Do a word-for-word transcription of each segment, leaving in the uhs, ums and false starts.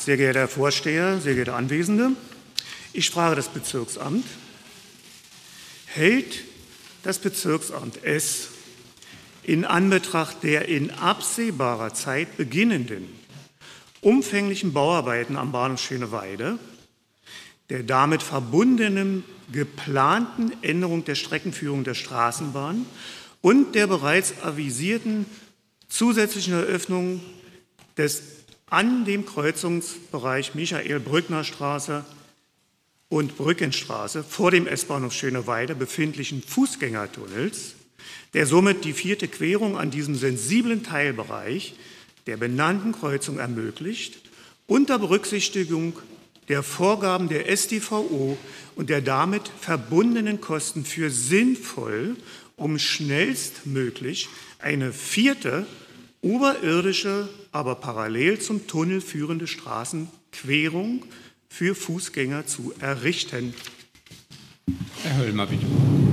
Sehr geehrter Herr Vorsteher, sehr geehrte Anwesende, ich frage das Bezirksamt: Hält das Bezirksamt es in Anbetracht der in absehbarer Zeit beginnenden umfänglichen Bauarbeiten am Bahnhof Schöneweide, der damit verbundenen geplanten Änderung der Streckenführung der Straßenbahn und der bereits avisierten zusätzlichen Eröffnung des an dem Kreuzungsbereich Michael-Brückner-Straße und Brückenstraße vor dem S-Bahnhof Schöneweide befindlichen Fußgängertunnels, der somit die vierte Querung an diesem sensiblen Teilbereich der benannten Kreuzung ermöglicht, unter Berücksichtigung der Vorgaben der S t V O und der damit verbundenen Kosten für sinnvoll, um schnellstmöglich eine vierte oberirdische, aber parallel zum Tunnel führende Straßenquerung für Fußgänger zu errichten. Herr Höllmer, bitte.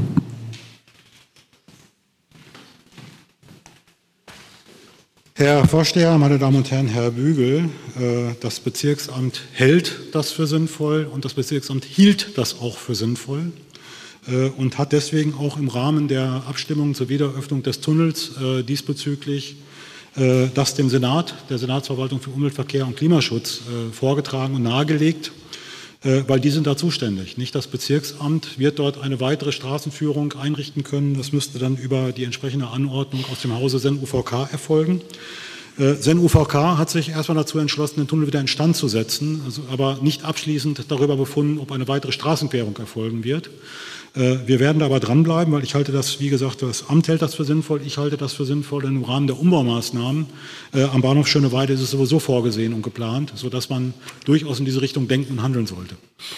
Herr Vorsteher, meine Damen und Herren, Herr Bügel, das Bezirksamt hält das für sinnvoll und das Bezirksamt hielt das auch für sinnvoll und hat deswegen auch im Rahmen der Abstimmung zur Wiedereröffnung des Tunnels diesbezüglich das dem Senat, der Senatsverwaltung für Umwelt, Verkehr und Klimaschutz vorgetragen und nahegelegt, weil die sind da zuständig. Nicht das Bezirksamt wird dort eine weitere Straßenführung einrichten können. Das müsste dann über die entsprechende Anordnung aus dem Hause Sen U V K erfolgen. Sen U V K hat sich erstmal dazu entschlossen, den Tunnel wieder instand zu setzen, also aber nicht abschließend darüber befunden, ob eine weitere Straßenquerung erfolgen wird. Wir werden da aber dranbleiben, weil ich halte das, wie gesagt, das Amt hält das für sinnvoll, ich halte das für sinnvoll, denn im Rahmen der Umbaumaßnahmen äh, am Bahnhof Schöneweide ist es sowieso vorgesehen und geplant, sodass man durchaus in diese Richtung denken und handeln sollte.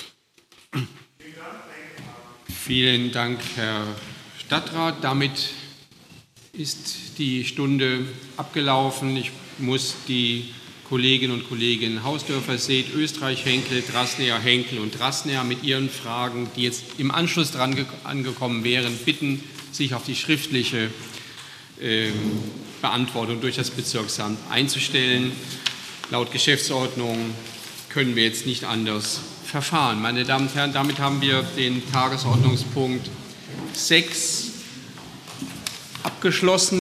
Vielen Dank, Herr Stadtrat. Damit ist die Stunde abgelaufen. Ich muss die Kolleginnen und Kollegen Hausdörfer, Seth, Österreich, Henkel, Drasnäher, Henkel und Drasnäher mit ihren Fragen, die jetzt im Anschluss dran angekommen wären, bitten, sich auf die schriftliche äh, Beantwortung durch das Bezirksamt einzustellen. Laut Geschäftsordnung können wir jetzt nicht anders verfahren. Meine Damen und Herren, damit haben wir den Tagesordnungspunkt sechs abgeschlossen.